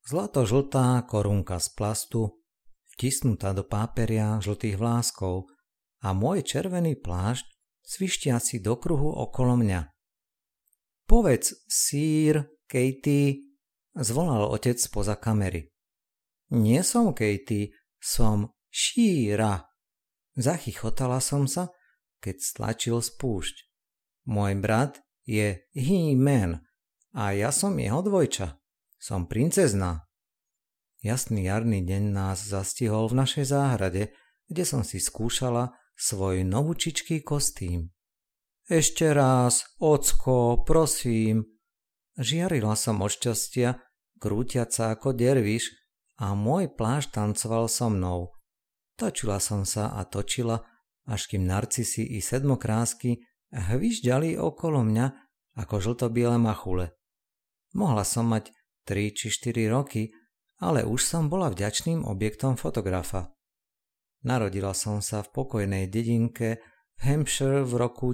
Zlato-žltá korunka z plastu, vtisnutá do páperia žltých vláskov a môj červený plášť svištiaci do kruhu okolo mňa. Povedz, Sir, Katie, zvolal otec spoza kamery. Nie som Katie, som Shira. Zachychotala som sa, keď stlačil spúšť. Môj brat je He-Man a ja som jeho dvojča. Som princezná. Jasný jarný deň nás zastihol v našej záhrade, kde som si skúšala svoj novúčičký kostým. Ešte raz, ocko, prosím. Žiarila som od šťastia, krútiaca ako derviš, a môj plášť tancoval so mnou. Točila som sa a točila, až kým narcisy i sedmokrásky hvižďali okolo mňa ako žltobiele machule. Mohla som mať 3 či 4 roky, ale už som bola vďačným objektom fotografa. Narodila som sa v pokojnej dedinke v Hampshire v roku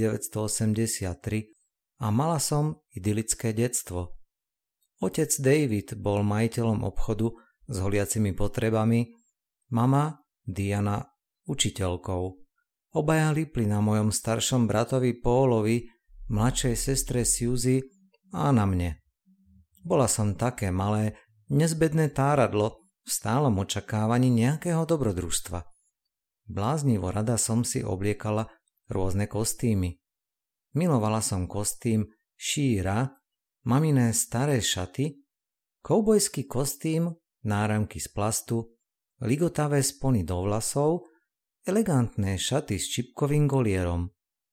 1983 a mala som idylické detstvo. Otec David bol majiteľom obchodu s holiacimi potrebami, mama Diana učiteľkou. Obaja lipli na mojom staršom bratovi Paulovi, mladšej sestre Suzy a na mne. Bola som také malé, nezbedné táradlo v stálom očakávaní nejakého dobrodružstva. Bláznivo rada som si obliekala rôzne kostýmy. Milovala som kostým Shira, maminé staré šaty, koubojský kostým, náramky z plastu, ligotavé spony do vlasov, elegantné šaty s čipkovým golierom.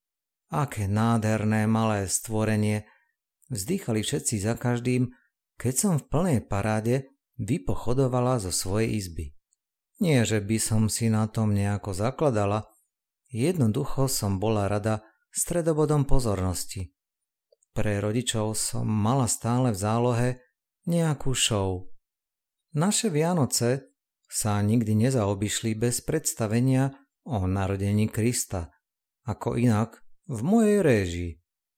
Aké nádherné malé stvorenie, vzdýchali všetci za každým, keď som v plnej paráde vypochodovala zo svojej izby. Nie, že by som si na tom nejako zakladala, jednoducho som bola rada stredobodom pozornosti. Pre rodičov som mala stále v zálohe nejakú show. Naše Vianoce sa nikdy nezaobišli bez predstavenia o narodení Krista, ako inak v mojej réžii.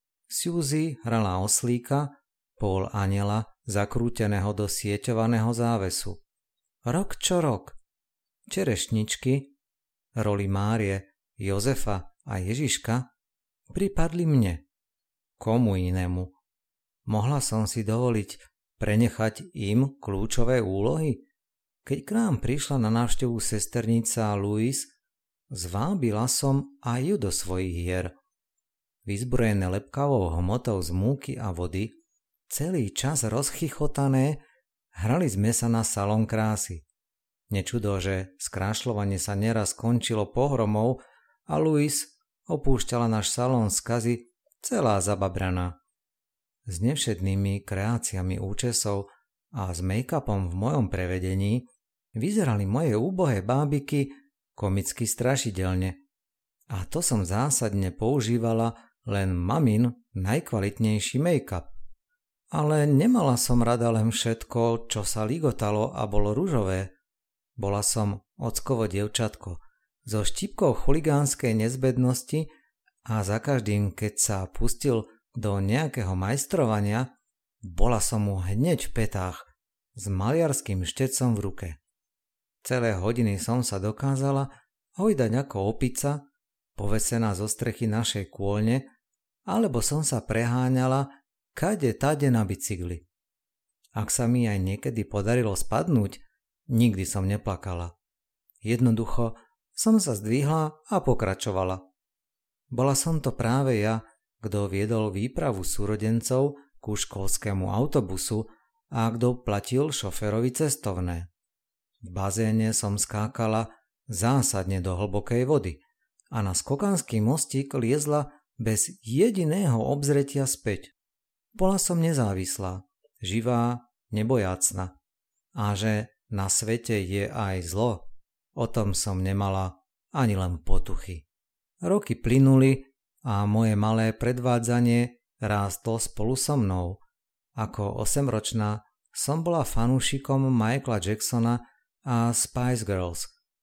Suzy hrala oslíka, Paul anjela zakrúteného do sieťovaného závesu. Rok čo rok. Čerešničky, roli Márie, Jozefa a Ježiška pripadli mne. Komu inému? Mohla som si dovoliť prenechať im kľúčové úlohy? Keď k nám prišla na návštevu sesternica Louise, zvábila som aj ju do svojich hier. Vyzbrojené lepkavou hmotou z múky a vody, celý čas rozchychotané, hrali sme sa na salón krásy. Nečudo, že skrášľovanie sa neraz skončilo pohromou a Louise opúšťala náš salón skazy celá zababraná. S nevšednými kreáciami účesov a s make-upom v mojom prevedení vyzerali moje úbohé bábiky komicky strašidelne. A to som zásadne používala len mamin najkvalitnejší make-up. Ale nemala som rada len všetko, čo sa ligotalo a bolo ružové. Bola som ockovo dievčatko, so štipkou chuligánskej nezbednosti a za každým, keď sa pustil do nejakého majstrovania, bola som mu hneď v petách s maliarským štecom v ruke. Celé hodiny som sa dokázala hojdať ako opica, povesená zo strechy našej kôlne, alebo som sa preháňala kade tade na bicykli. Ak sa mi aj niekedy podarilo spadnúť, nikdy som neplakala. Jednoducho som sa zdvihla a pokračovala. Bola som to práve ja, kto viedol výpravu súrodencov ku školskému autobusu a kto platil šoférovi cestovné. V bazéne som skákala zásadne do hlbokej vody a na skokanský mostík liezla bez jediného obzretia späť. Bola som nezávislá, živá, nebojácna. A že na svete je aj zlo, o tom som nemala ani len potuchy. Roky plynuli a moje malé predvádzanie rástlo spolu so mnou. Ako 8-ročná som bola fanúšikom Michaela Jacksona a Spice Girls.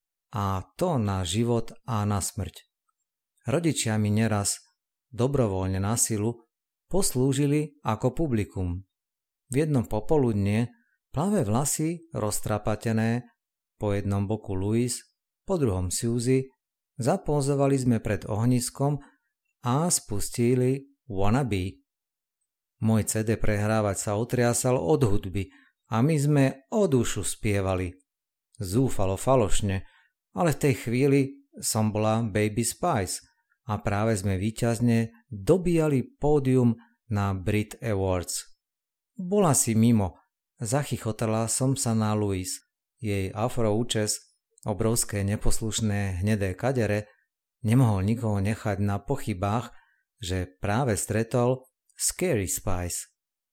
A to na život a na smrť. Rodičia mi neraz, dobrovoľne na silu, poslúžili ako publikum. V jedno popoludnie Plavé vlasy roztrapatené, po jednom boku Louis, po druhom Suzy, zapózovali sme pred ohniskom a spustili Wanna Be. Môj CD prehrávač sa otriasal od hudby a my sme o dušu spievali. Zúfalo falošne, ale v tej chvíli som bola Baby Spice a práve sme víťazne dobíjali pódium na Brit Awards. Bola si mimo, zachychotala som sa na Louis. Jej afroúčes, obrovské neposlušné hnedé kadere, nemohol nikoho nechať na pochybách, že práve stretol Scary Spice.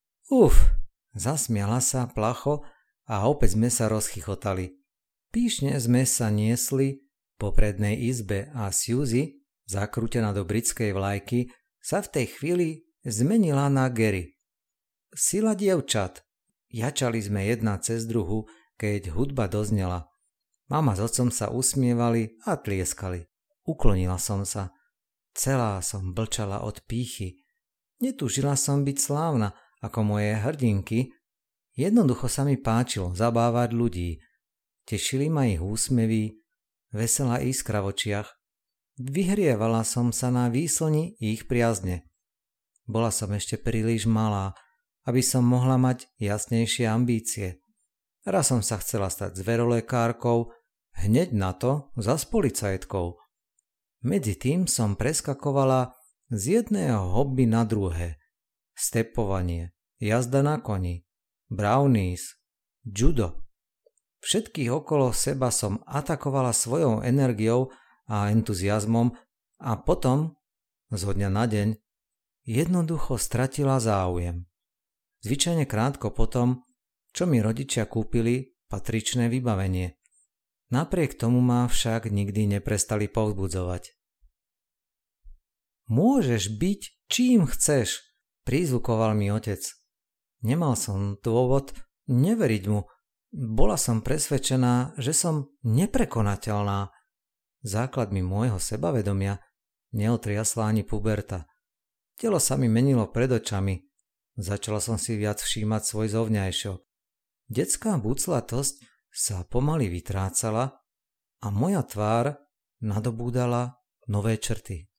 Zasmiala sa placho a opäť sme sa rozchychotali. Píšne sme sa niesli po prednej izbe a Suzy, zakrútená do britskej vlajky, sa v tej chvíli zmenila na Gary. Sila dievčat. Jačali sme jedna cez druhu, keď hudba doznela. Mama s otcom sa usmievali a tlieskali. Uklonila som sa. Celá som blčala od pýchy. Netúžila som byť slávna ako moje hrdinky. Jednoducho sa mi páčilo zabávať ľudí. Tešili ma ich úsmevy, veselá iskra v očiach. Vyhrievala som sa na výslni ich priazne. Bola som ešte príliš malá, aby som mohla mať jasnejšie ambície. Raz som sa chcela stať zverolekárkou, hneď na to zas policajtkou. Medzi tým som preskakovala z jedného hobby na druhé. Stepovanie, jazda na koni, brownies, judo. Všetkých okolo seba som atakovala svojou energiou a entuziazmom a potom, zo dňa na deň, jednoducho stratila záujem. Zvyčajne krátko potom, čo mi rodičia kúpili patričné vybavenie. Napriek tomu ma však nikdy neprestali povzbudzovať. Môžeš byť čím chceš, prizvukoval mi otec. Nemal som dôvod neveriť mu. Bola som presvedčená, že som neprekonateľná. Základmi môjho sebavedomia neotriasla ani puberta. Telo sa mi menilo pred očami. Začala som si viac všímať svoj zovňajšok. Detská buclatosť sa pomaly vytrácala a moja tvár nadobúdala nové črty.